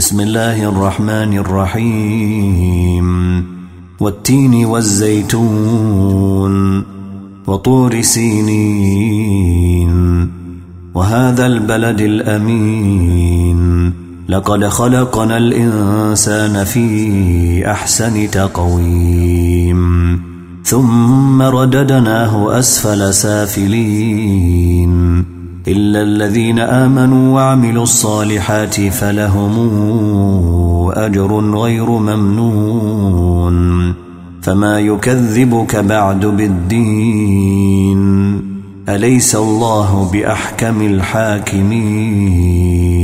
بسم الله الرحمن الرحيم والتين والزيتون وطور سينين وهذا البلد الأمين لقد خلقنا الإنسان في أحسن تقويم ثم رددناه أسفل سافلين إلا الذين آمنوا وعملوا الصالحات فلهم أجر غير ممنون فما يكذبك بعد بالدين أليس الله بأحكم الحاكمين